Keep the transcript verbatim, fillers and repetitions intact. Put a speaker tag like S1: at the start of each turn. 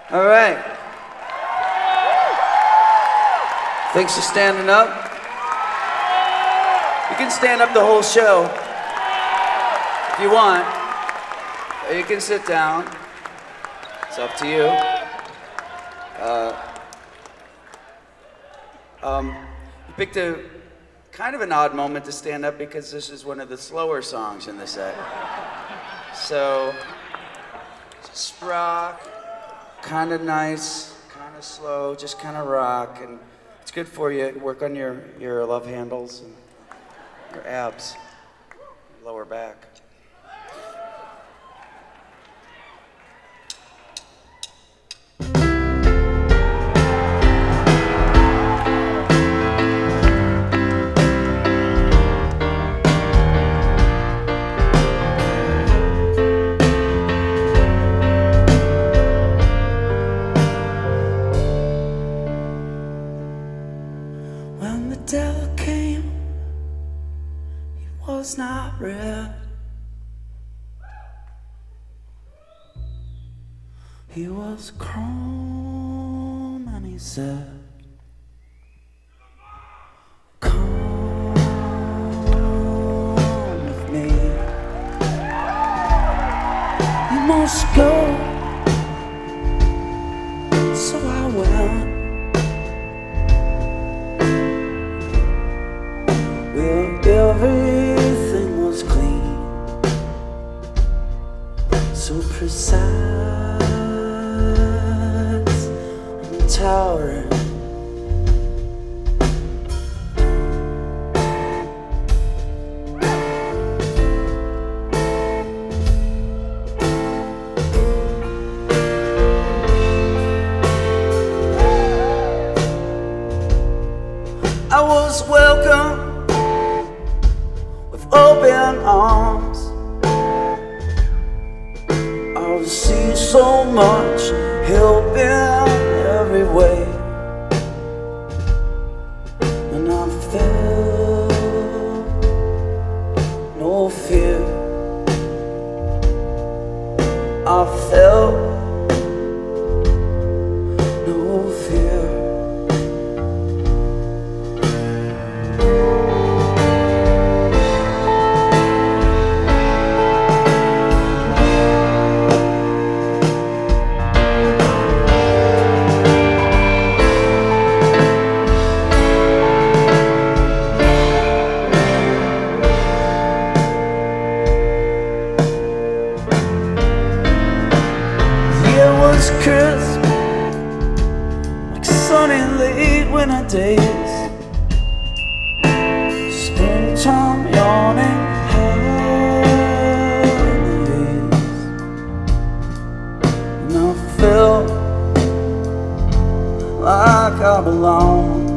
S1: All right. Thanks for standing up. You can stand up the whole show if you want. Or you can sit down. It's up to you. Uh, um, you picked a kind of an odd moment to stand up because this is one of the slower songs in the set. So, just rock, kind of nice, kind of slow, just kind of rock, and it's good for you. Work on your, your love handles and your abs, lower back. When the devil came, he was not red. He was chrome and he said, "Come with me. You must go." So I went. Everything was clean, so precise and towering. I was welcome open arms. I've seen so much help in every way, and I felt no fear. I felt no fear. Crisp, like sunny late winter days, springtime yawning holidays, and I felt like I belonged.